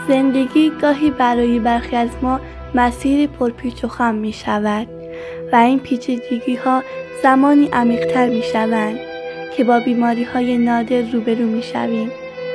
زندگی گاهی برای برخی از ما مسیر پرپیچ و خم می شود و این پیچیدگی ها زمانی عمیق‌تر می شوند که با بیماری های نادر روبرو می شویم.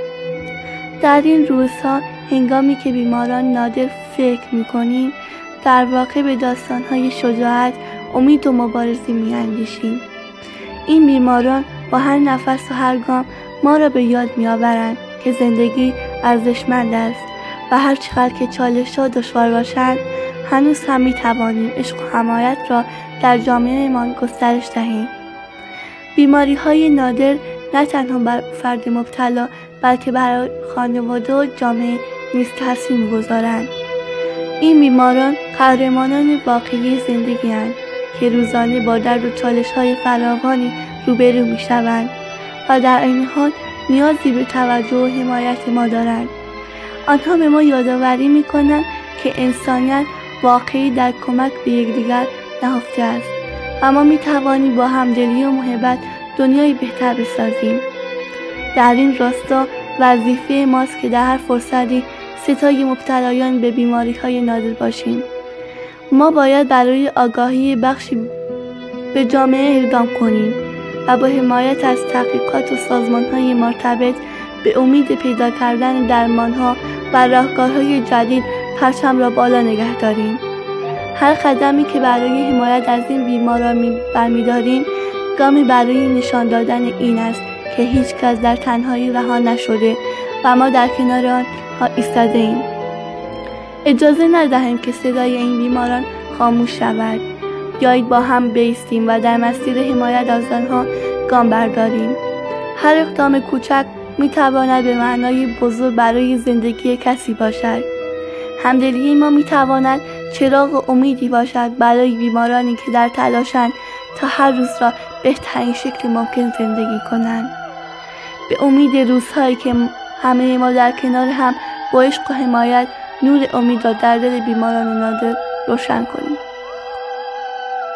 در این روزها هنگامی که بیماران نادر فکر می کنیم، در واقع به داستان های شجاعت، امید و مبارزه می اندیشیم. این بیماران با هر نفس و هر گام ما را به یاد می آورند که زندگی ارزشمند است و هر چقدر که چالش‌ها دشوار باشند، هنوز هم می توانیم عشق و حمایت را در جامعه‌مان گسترش دهیم. بیماری های نادر نه تنها بر فرد مبتلا بلکه بر خانواده و جامعه نیز تاثیر می‌گذارند. این بیماران قهرمانان واقعی زندگی‌اند که روزانه با درد و چالش‌های فراوانی روبرو می‌شوند و در عین حال نیازی به توجه و حمایت ما دارند. آنها به ما یادآوری می‌کنند که انسانیت واقعی در کمک به یکدیگر نهفته است و ما می‌توانیم با همدلی و محبت دنیای بهتر بسازیم. در این راستا وظیفه ماست که در هر فرصتی ستای مبتلایان به بیماری‌های نادر باشیم. ما باید برای آگاهی بخشی به جامعه اقدام کنیم و با حمایت از تحقیقات و سازمان‌های مرتبط به امید پیدا کردن درمان‌ها و راهکارهای جدید پرچم را بالا نگه داریم. هر قدمی که برای حمایت از این بیماران برمی‌داریم، گامی برای نشان دادن این است که هیچ کس در تنهایی رها نشده و ما در کنار آنها ایستاده‌ایم. اجازه ندهیم که صدای این بیماران خاموش شود. بیایید با هم بایستیم و در مسیر حمایت از آنها گام برداریم. هر اقدام کوچک می‌تواند به معنای بزرگ برای زندگی کسی باشد. همدلی ما می‌تواند چراغ امیدی باشد برای بیمارانی که در تلاشند تا هر روز را بهترین شکل ممکن زندگی کنند. به امید روزهایی که همه ما در کنار هم با عشق و حمایت نور امید را در دل بیماران نادر روشن کنیم.